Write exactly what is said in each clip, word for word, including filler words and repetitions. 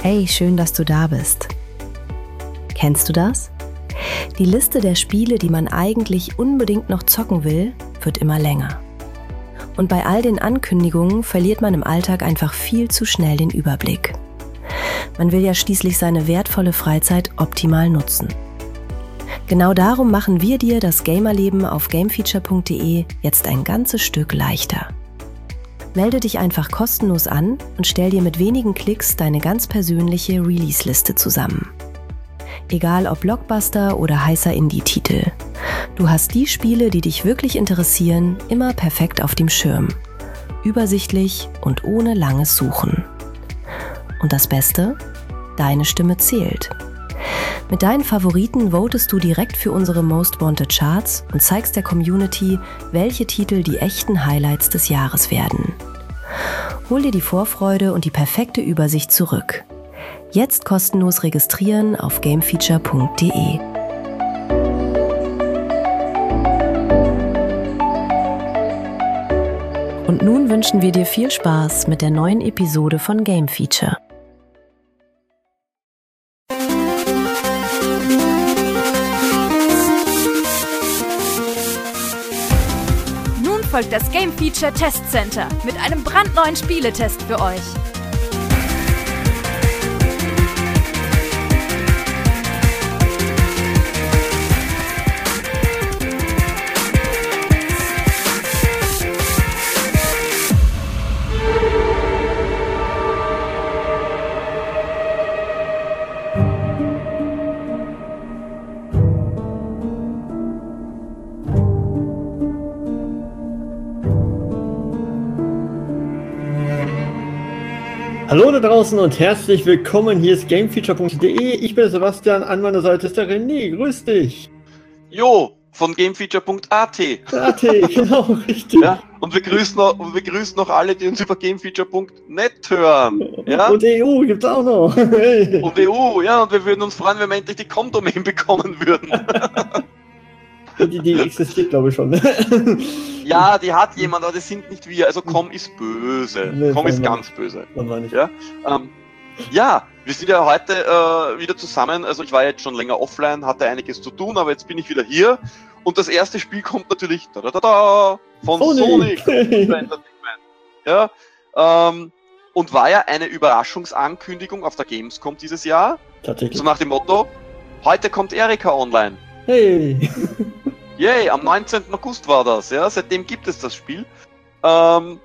Hey, schön, dass du da bist. Kennst du das? Die Liste der Spiele, die man eigentlich unbedingt noch zocken will, wird immer länger. Und bei all den Ankündigungen verliert man im Alltag einfach viel zu schnell den Überblick. Man will ja schließlich seine wertvolle Freizeit optimal nutzen. Genau darum machen wir dir das Gamerleben auf gamefeature punkt de jetzt ein ganzes Stück leichter. Melde dich einfach kostenlos an und stell dir mit wenigen Klicks deine ganz persönliche Release-Liste zusammen. Egal ob Blockbuster oder heißer Indie-Titel. Du hast die Spiele, die dich wirklich interessieren, immer perfekt auf dem Schirm. Übersichtlich und ohne langes Suchen. Und das Beste? Deine Stimme zählt. Mit deinen Favoriten votest du direkt für unsere Most Wanted Charts und zeigst der Community, welche Titel die echten Highlights des Jahres werden. Hol dir die Vorfreude und die perfekte Übersicht zurück. Jetzt kostenlos registrieren auf gamefeature punkt de. Und nun wünschen wir dir viel Spaß mit der neuen Episode von Game Feature. Folgt das Game Feature Test Center mit einem brandneuen Spieletest für euch. Hallo da draußen und herzlich willkommen, hier ist gamefeature punkt de. Ich bin Sebastian, an meiner Seite ist der René, grüß dich. Jo, von gamefeature punkt at. At, genau, richtig. Ja, und wir grüßen noch, und wir grüßen noch alle, die uns über gamefeature punkt net hören. Ja? Und E U gibt's auch noch. Hey. Und E U, ja, und wir würden uns freuen, wenn wir endlich die Com-Domain bekommen würden. Die, die existiert, glaube ich, schon. Ja, die hat jemand, aber das sind nicht wir. Also Com ist böse. Nee, Com ist nicht. ganz böse. Nicht. Ja? Ähm, ja, wir sind ja heute äh, wieder zusammen. Also ich war jetzt schon länger offline, hatte einiges zu tun, aber jetzt bin ich wieder hier. Und das erste Spiel kommt natürlich da, da, da, da, von Sonic. Sonic. Ja, ähm, und war ja eine Überraschungsankündigung auf der Gamescom dieses Jahr. Tatsächlich. So nach dem Motto, heute kommt Erika online. Hey! Yay, am neunzehnten August war das, ja, seitdem gibt es das Spiel. Ähm,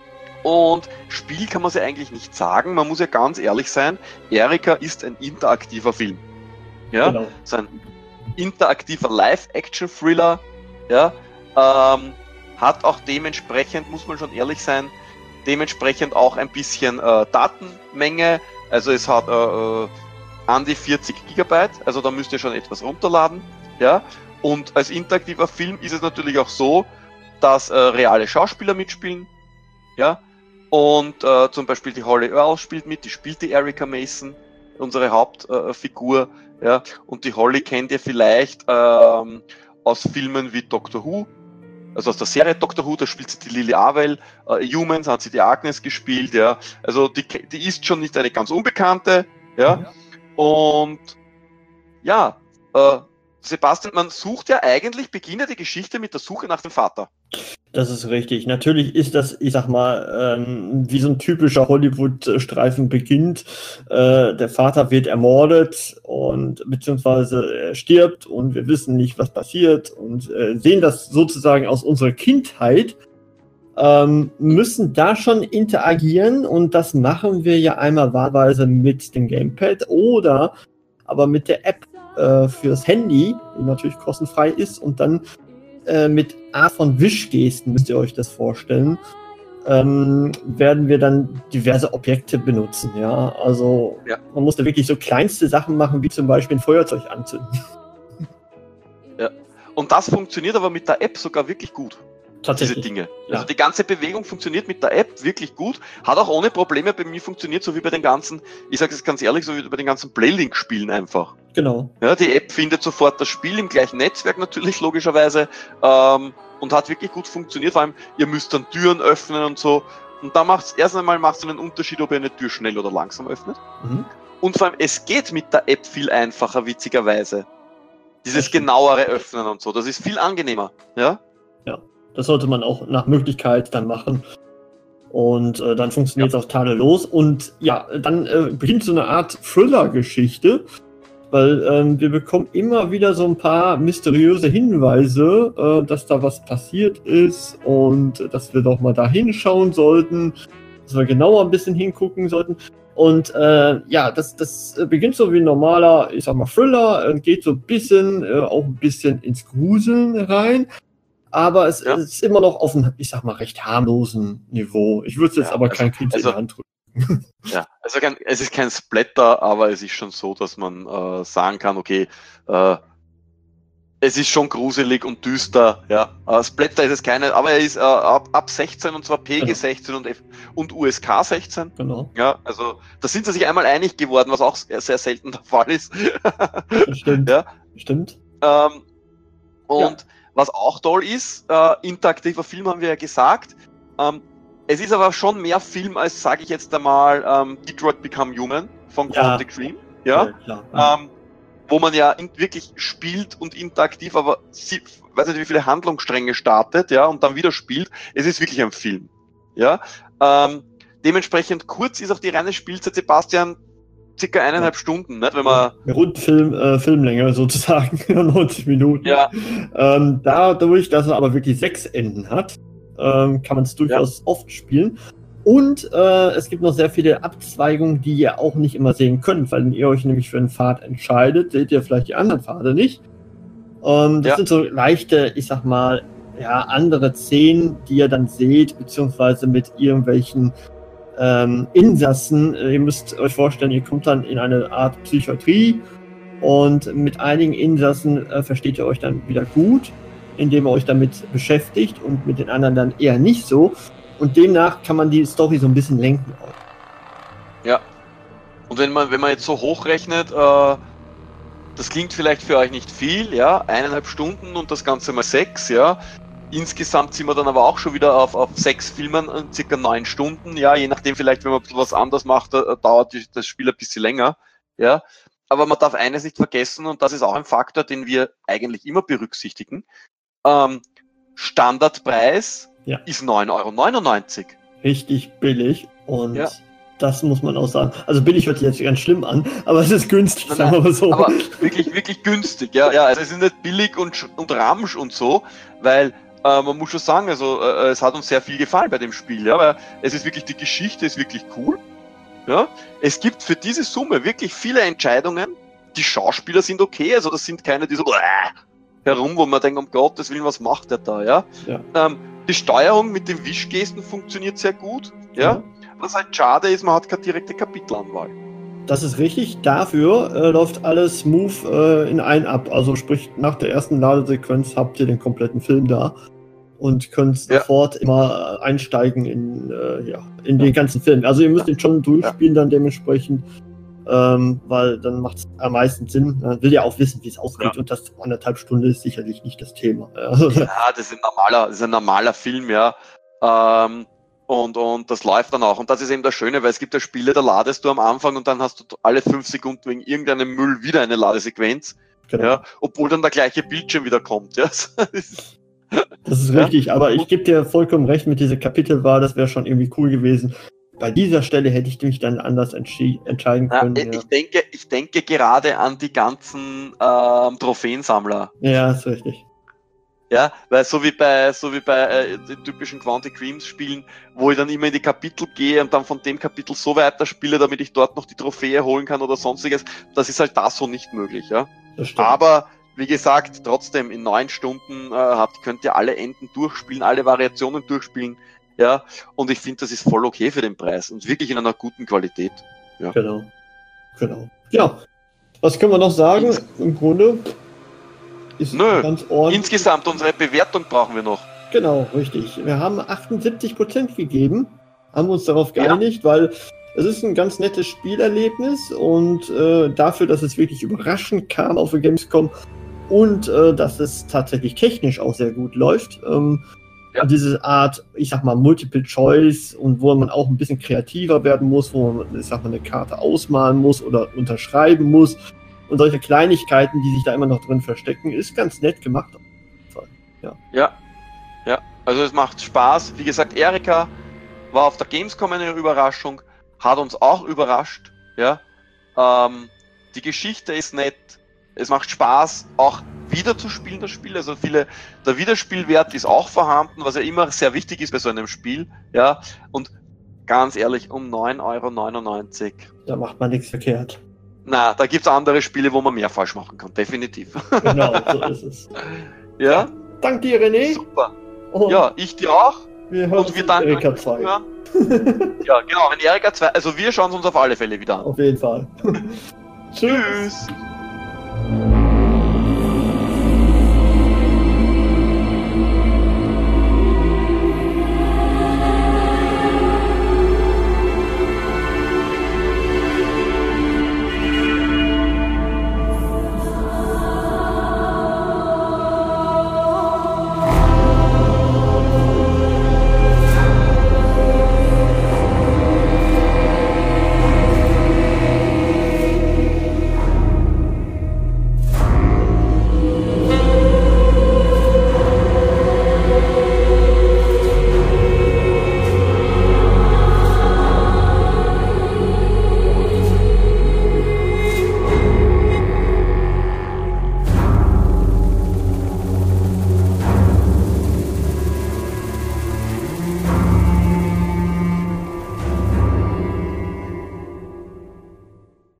und Spiel kann man ja eigentlich nicht sagen, man muss ja ganz ehrlich sein, Erika ist ein interaktiver Film. Ja, Genau. ist ein interaktiver Live-Action-Thriller, ja, ähm, hat auch dementsprechend, muss man schon ehrlich sein, dementsprechend auch ein bisschen äh, Datenmenge, also es hat äh, äh, an die vierzig Gigabyte, also da müsst ihr schon etwas runterladen, ja. Und als interaktiver Film ist es natürlich auch so, dass äh, reale Schauspieler mitspielen, ja, und äh, zum Beispiel die Holly Earl spielt mit, die spielt die Erika Mason, unsere Hauptfigur, äh, ja, und die Holly kennt ihr vielleicht ähm, aus Filmen wie Doctor Who, also aus der Serie Doctor Who, da spielt sie die Lily Avell, äh, Humans hat sie die Agnes gespielt, ja, also die, die ist schon nicht eine ganz Unbekannte, ja, und ja, äh, Sebastian, man sucht ja eigentlich, beginnt ja die Geschichte mit der Suche nach dem Vater. Das ist richtig. Natürlich ist das, ich sag mal, ähm, wie so ein typischer Hollywood-Streifen beginnt. Äh, der Vater wird ermordet und beziehungsweise er stirbt und wir wissen nicht, was passiert und äh, sehen das sozusagen aus unserer Kindheit, ähm, müssen da schon interagieren und das machen wir ja einmal wahlweise mit dem Gamepad oder aber mit der App fürs Handy, die natürlich kostenfrei ist und dann äh, mit Art von Wischgesten, müsst ihr euch das vorstellen, ähm, werden wir dann diverse Objekte benutzen, ja, also ja. Man muss da wirklich so kleinste Sachen machen, wie zum Beispiel ein Feuerzeug anzünden. Ja, und das funktioniert aber mit der App sogar wirklich gut. Tatsächlich. Diese Dinge. Ja. Also die ganze Bewegung funktioniert mit der App wirklich gut, hat auch ohne Probleme bei mir funktioniert, so wie bei den ganzen, ich sage es ganz ehrlich, so wie bei den ganzen Playlink-Spielen einfach. Genau. Ja, die App findet sofort das Spiel im gleichen Netzwerk natürlich, logischerweise, ähm, und hat wirklich gut funktioniert, vor allem, ihr müsst dann Türen öffnen und so, und da macht es erst einmal macht's einen Unterschied, ob ihr eine Tür schnell oder langsam öffnet. Mhm. Und vor allem, es geht mit der App viel einfacher, witzigerweise. Dieses genauere Öffnen und so, das ist viel angenehmer, ja? Ja, das sollte man auch nach Möglichkeit dann machen. Und äh, dann funktioniert es ja auch tadellos. Und ja, dann äh, beginnt so eine Art Thriller-Geschichte, weil ähm, wir bekommen immer wieder so ein paar mysteriöse Hinweise, äh, dass da was passiert ist und äh, dass wir doch mal da hinschauen sollten, dass wir genauer ein bisschen hingucken sollten. Und äh, ja, das, das beginnt so wie ein normaler, ich sag mal, Thriller, äh, geht so ein bisschen, äh, auch ein bisschen ins Gruseln rein. Aber es, ja. es ist immer noch auf einem, ich sag mal, recht harmlosen Niveau. Ich würde es jetzt ja, aber also, kein Kind also, in die Hand drücken. Ja, also kein, es ist kein Splatter, aber es ist schon so, dass man äh, sagen kann, okay, äh, es ist schon gruselig und düster, ja. Äh, Splatter ist es keine, aber er ist äh, ab, ab sechzehn und zwar P G sechzehn und, F und U S K sechzehn. Genau. Ja, also da sind sie sich einmal einig geworden, was auch sehr, sehr selten der Fall ist. Stimmt. Ja. Stimmt. Ähm, und ja. Was auch toll ist, äh, interaktiver Film haben wir ja gesagt. Ähm, es ist aber schon mehr Film als, sage ich jetzt einmal, ähm, Detroit Become Human von ja. Quantic Dream. Ja. ja, ja. Ähm, wo man ja in, wirklich spielt und interaktiv, aber sie, weiß nicht, wie viele Handlungsstränge startet, ja, und dann wieder spielt. Es ist wirklich ein Film. Ja. Ähm, dementsprechend kurz ist auch die reine Spielzeit, Sebastian, circa eineinhalb ja. Stunden, ne? Wenn man rund Film, äh, Filmlänge sozusagen, neunzig Minuten. Ja. Ähm, dadurch, dass er aber wirklich sechs Enden hat, ähm, kann man es durchaus ja. oft spielen. Und äh, es gibt noch sehr viele Abzweigungen, die ihr auch nicht immer sehen könnt, weil wenn ihr euch nämlich für einen Pfad entscheidet, seht ihr vielleicht die anderen Pfade nicht. Ähm, das ja. sind so leichte, ich sag mal, ja, andere Szenen, die ihr dann seht, beziehungsweise mit irgendwelchen Ähm, Insassen. Ihr müsst euch vorstellen, ihr kommt dann in eine Art Psychiatrie und mit einigen Insassen äh, versteht ihr euch dann wieder gut, indem ihr euch damit beschäftigt und mit den anderen dann eher nicht so. Und demnach kann man die Story so ein bisschen lenken auch. Ja. Und wenn man, wenn man jetzt so hochrechnet, äh, das klingt vielleicht für euch nicht viel, ja, eineinhalb Stunden und das Ganze mal sechs, ja. Insgesamt sind wir dann aber auch schon wieder auf, auf sechs Filmen, circa neun Stunden, ja, je nachdem vielleicht, wenn man was anderes macht, da, dauert das Spiel ein bisschen länger, ja. Aber man darf eines nicht vergessen, und das ist auch ein Faktor, den wir eigentlich immer berücksichtigen. Ähm, Standardpreis ja. ist neun Euro neunundneunzig. Richtig billig und ja. das muss man auch sagen. Also billig hört sich jetzt ganz schlimm an, aber es ist günstig, nein, sagen wir mal so. Aber wirklich, wirklich günstig, ja, ja. Also es ist nicht billig und, und Ramsch und so, weil Äh, man muss schon sagen, also äh, es hat uns sehr viel gefallen bei dem Spiel, ja, weil es ist wirklich, die Geschichte ist wirklich cool, ja. Es gibt für diese Summe wirklich viele Entscheidungen, die Schauspieler sind okay, also das sind keine, die so äh, herum, wo man denkt, um Gottes Willen, was macht der da, ja. ja. Ähm, die Steuerung mit den Wischgesten funktioniert sehr gut, ja. ja. Was halt schade ist, man hat keine direkte Kapitelanwahl. Das ist richtig, dafür äh, läuft alles smooth äh, in ein ab. Also sprich, nach der ersten Ladesequenz habt ihr den kompletten Film da und könnt ja. sofort immer einsteigen in, äh, ja, in ja. den ganzen Film. Also ihr müsst ja. den schon durchspielen ja. dann dementsprechend, ähm, weil dann macht es am meisten Sinn. Man will ja auch wissen, wie es ausgeht ja. und das anderthalb Stunden ist sicherlich nicht das Thema. Ja, das ist ein normaler, das ist ein normaler Film, ja. Ähm, Und, und das läuft dann auch. Und das ist eben das Schöne, weil es gibt ja Spiele, da ladest du am Anfang und dann hast du alle fünf Sekunden wegen irgendeinem Müll wieder eine Ladesequenz. Genau. Ja, obwohl dann der gleiche Bildschirm wieder kommt. Ja. Das ist richtig, ja? Aber ich gebe dir vollkommen recht mit dieser Kapitelwahl, das wäre schon irgendwie cool gewesen. Bei dieser Stelle hätte ich mich dann anders entscheiden können. Ja, ich, ja. denke, ich denke gerade an die ganzen ähm, Trophäensammler. Ja, ist richtig. Ja, weil so wie bei so wie bei äh, den typischen Quantic Dreams Spielen, wo ich dann immer in die Kapitel gehe und dann von dem Kapitel so weiter spiele, damit ich dort noch die Trophäe holen kann oder sonstiges, das ist halt da so nicht möglich, ja. Aber wie gesagt, trotzdem in neun Stunden äh, habt, könnt ihr alle Enden durchspielen, alle Variationen durchspielen, ja. Und ich finde, das ist voll okay für den Preis und wirklich in einer guten Qualität. Ja. Genau, genau. Ja, was können wir noch sagen? Im Grunde. Ist Nö, ganz ordentlich. Insgesamt unsere Bewertung brauchen wir noch. Genau, richtig. Wir haben achtundsiebzig Prozent gegeben, haben uns darauf geeinigt, ja. weil es ist ein ganz nettes Spielerlebnis und äh, dafür, dass es wirklich überraschend kam auf der Gamescom und äh, dass es tatsächlich technisch auch sehr gut läuft, ähm, Ja. diese Art, ich sag mal, Multiple Choice und wo man auch ein bisschen kreativer werden muss, wo man, ich sag mal, eine Karte ausmalen muss oder unterschreiben muss und solche Kleinigkeiten, die sich da immer noch drin verstecken, ist ganz nett gemacht. Ja. Ja, ja, also es macht Spaß. Wie gesagt, Erika war auf der Gamescom eine Überraschung, hat uns auch überrascht. Ja, ähm, die Geschichte ist nett, es macht Spaß, auch wieder zu spielen, das Spiel. Also viele, der Wiederspielwert ist auch vorhanden, was ja immer sehr wichtig ist bei so einem Spiel. Ja, und ganz ehrlich, um neun Euro neunundneunzig. Da macht man nichts verkehrt. Na, da gibt's andere Spiele, wo man mehr falsch machen kann, definitiv. Genau, so ist es. Ja? Dank dir, René. Super. Und Ja, ich dir auch. wir hören Und uns wir in danken Erika euch zwei. fürs Zuhören. Ja, genau, wenn Erika zwei, also wir schauen es uns auf alle Fälle wieder an. Auf jeden Fall. Tschüss. Tschüss.